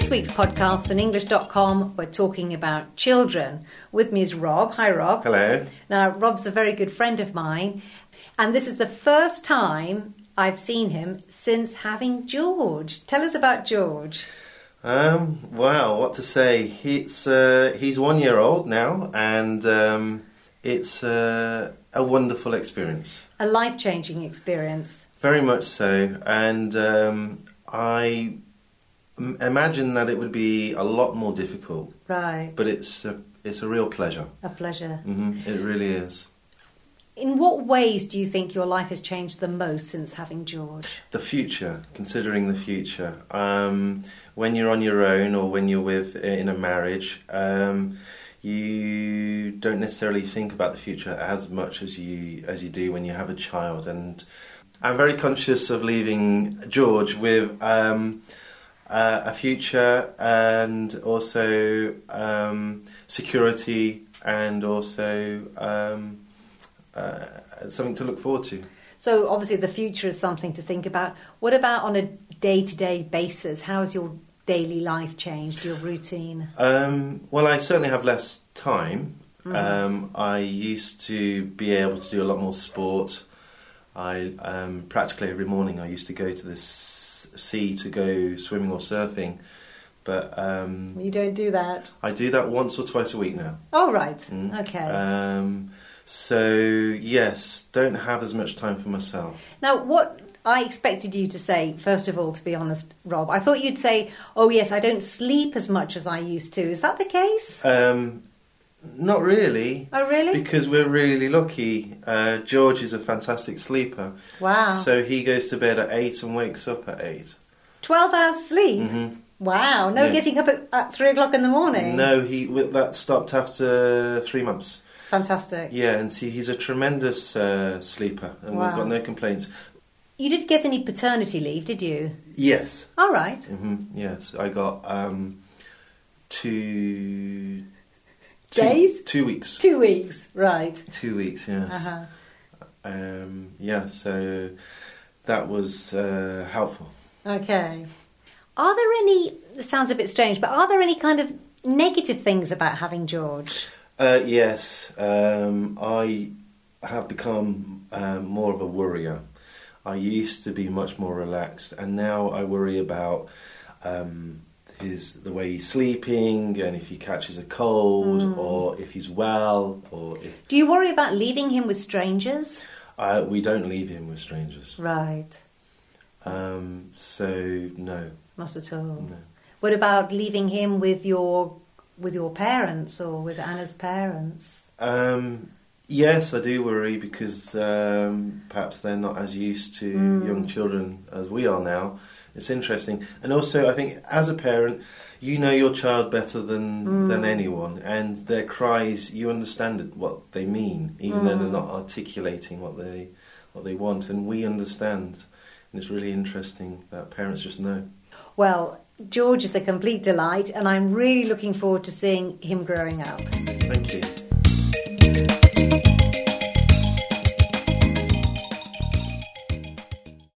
week's podcast on English.com, we're talking about children. With me is Rob. Hi, Rob. Hello. Now, Rob's a very good friend of mine, and this is the first time I've seen him since having George. Tell us about George. Wow, what to say? He's 1 year old now, and it's a wonderful experience. A life-changing experience. Very much so, and I imagine that it would be a lot more difficult. Right. But it's a real pleasure. A pleasure. It really is. In what ways do you think your life has changed the most since having George? The future, considering the future. When you're on your own or when you're in a marriage, you don't necessarily think about the future as much as you do when you have a child. And I'm very conscious of leaving George with a future and also security and also something to look forward to. So obviously the future is something to think about. What about on a day-to-day basis? How has your daily life changed, your routine? Well, I certainly have less time. I used to be able to do a lot more sport. I practically every morning I used to go to the sea to go swimming or surfing. But you don't do that? I do that once or twice a week now. Oh, right. Okay. So, yes, don't have as much time for myself. Now, what I expected you to say, first of all, to be honest, Rob, I thought you'd say, oh, yes, I don't sleep as much as I used to. Is that the case? Not really. Oh, really? Because we're really lucky. George is a fantastic sleeper. Wow. So he goes to bed at 8 and wakes up at 8. 12 hours sleep? Mm-hmm. Wow. No getting up at 3 o'clock in the morning? No, that stopped after 3 months. Fantastic. Yeah, and he's a tremendous sleeper, and we've got no complaints. You didn't get any paternity leave, did you? Yes. All right. Yes, I got 2 days? 2 weeks. 2 weeks, right. 2 weeks, yes. Yeah, so that was helpful. Okay. Are there any, this sounds a bit strange, but are there any kind of negative things about having George? Yes, I have become more of a worrier. I used to be much more relaxed, and now I worry about the way he's sleeping, and if he catches a cold, or if he's well, or if... Do you worry about leaving him with strangers? We don't leave him with strangers. Right. So no. Not at all. No. What about leaving him with your parents or with Anna's parents? Yes, I do worry because perhaps they're not as used to young children as we are now. It's interesting. And also, I think as a parent, you know your child better than anyone, and their cries, you understand what they mean, even though they're not articulating what they want, and we understand. And it's really interesting that parents just know. Well, George is a complete delight, and I'm really looking forward to seeing him growing up. Thank you.